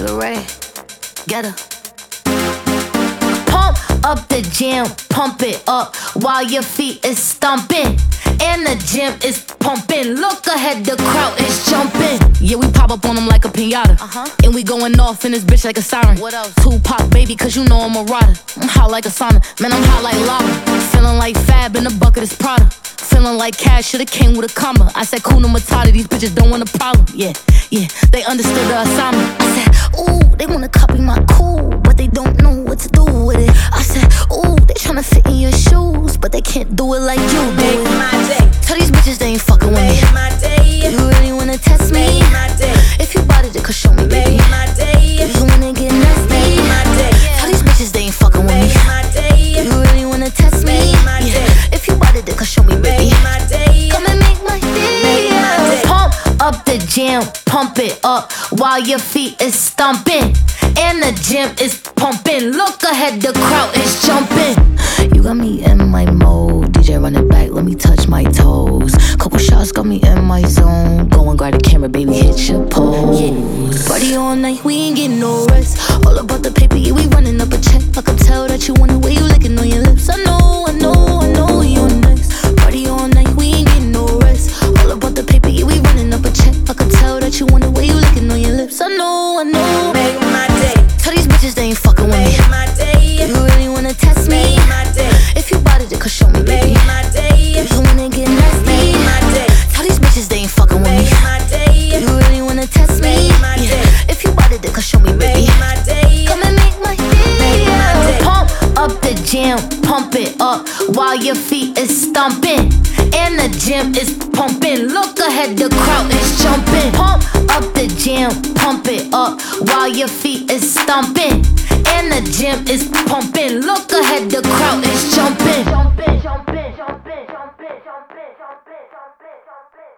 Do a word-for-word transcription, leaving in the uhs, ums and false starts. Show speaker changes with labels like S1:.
S1: Sugar Ray, get her. Pump up the jam, pump it up while your feet is stumping. And the gym is pumping. Look ahead, the crowd is jumping. Yeah, we pop up on them like a pinata. Uh-huh. And we going off in this bitch like a siren. What else? Tupac, baby, cause you know I'm a rider. I'm hot like a sauna, man, I'm hot like lava. Feeling like Fab in the bucket is Prada. Feeling like cash should've came with a comma. I said, Kuna Matata, these bitches don't want a problem. Yeah, yeah, they understood the assignment. I said, ooh, they wanna copy my cool, but they don't know what to do with it. I said, ooh, they tryna fit in your shoes, but they can't do it like you do
S2: Make
S1: it.
S2: my day.
S1: Tell these bitches they ain't fucking with me.
S2: Make my day.
S1: You really wanna test me?
S2: Make my day.
S1: If you bought it, then could show me, baby.
S2: Make my day.
S1: You wanna get nasty?
S2: Make my day.
S1: Tell these bitches they ain't fucking with me.
S2: Make my day.
S1: You really wanna test me?
S2: Make my
S1: Yeah.
S2: day.
S1: If you bought it, then could show me, baby.
S2: Make my day.
S1: Come and make my day.
S2: Make my day.
S1: Pump up the jam, pump it up while your feet is stumping. And the gym is pumping. Look ahead, the crowd is jumping. You got me in my mode. D J run it back, let me touch my toes. Couple shots got me in my zone. Go and grab the camera, baby, hit your pose. Yeah. Party all night, we ain't getting no rest. All about the paper, yeah, we running up a check. I can tell that you want the way you licking on your lips. I know, I know, I know you're next. Party all night, we ain't getting no rest. All about the paper, yeah, we running up a check. I can tell that you want the way you licking on your lips. I know, I know.
S2: Make my day.
S1: Tell these bitches they ain't fucking with me.
S2: Make my day.
S1: You really wanna test me?
S2: Make my day.
S1: If you bought it, then could show me, baby.
S2: Make my day.
S1: You wanna get nasty?
S2: Make my day.
S1: Tell these bitches they ain't fucking with me.
S2: Make my day.
S1: You really wanna test me?
S2: Make my
S1: Yeah.
S2: day.
S1: If you bought it, then could show me, baby.
S2: Make my day.
S1: Come and make my day.
S2: Make my day.
S1: Pump up the jam, pump it up while your feet is stumping. And the gym is pumping. Look ahead, the crowd is jumping. Pump up the jam, pump it up while your feet is stumping. And the gym is pumping. Look ahead, the crowd is jumping.